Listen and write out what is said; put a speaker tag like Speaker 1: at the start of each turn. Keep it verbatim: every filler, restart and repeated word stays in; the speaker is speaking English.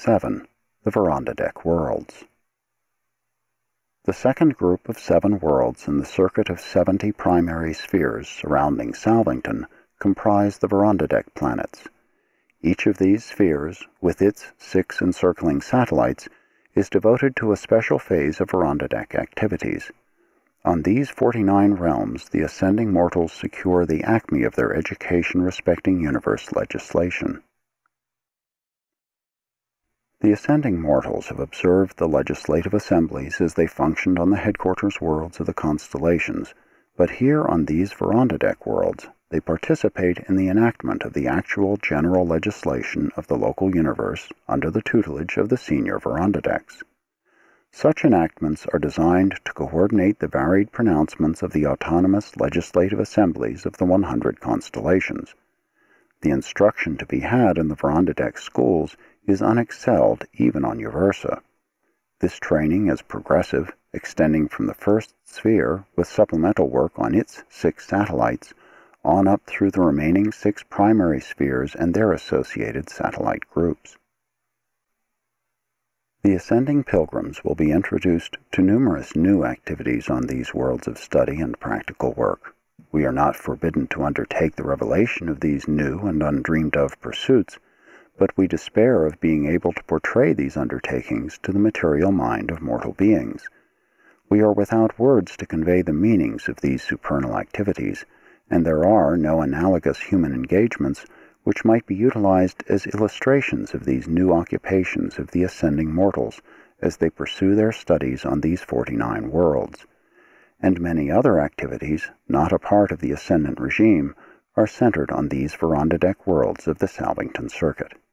Speaker 1: seven. The Verondadec Worlds. The second group of seven worlds in the circuit of seventy primary spheres surrounding Salvington comprise the Verondadec planets. Each of these spheres, with its six encircling satellites, is devoted to a special phase of Verondadec activities. On these forty-nine realms, the ascending mortals secure the acme of their education respecting universe legislation. The ascending mortals have observed the legislative assemblies as they functioned on the headquarters worlds of the constellations, but here on these Verondadec worlds, they participate in the enactment of the actual general legislation of the local universe under the tutelage of the senior Verondadecs. Such enactments are designed to coordinate the varied pronouncements of the autonomous legislative assemblies of the one hundred constellations. The instruction to be had in the Verondadec schools is unexcelled even on Uversa. This training is progressive, extending from the first sphere with supplemental work on its six satellites on up through the remaining six primary spheres and their associated satellite groups. The ascending pilgrims will be introduced to numerous new activities on these worlds of study and practical work. We are not forbidden to undertake the revelation of these new and undreamed-of pursuits, but we despair of being able to portray these undertakings to the material mind of mortal beings. We are without words to convey the meanings of these supernal activities, and there are no analogous human engagements which might be utilized as illustrations of these new occupations of the ascending mortals as they pursue their studies on these forty-nine worlds. And many other activities, not a part of the ascendant regime, are centered on these Verondadec worlds of the Salvington Circuit.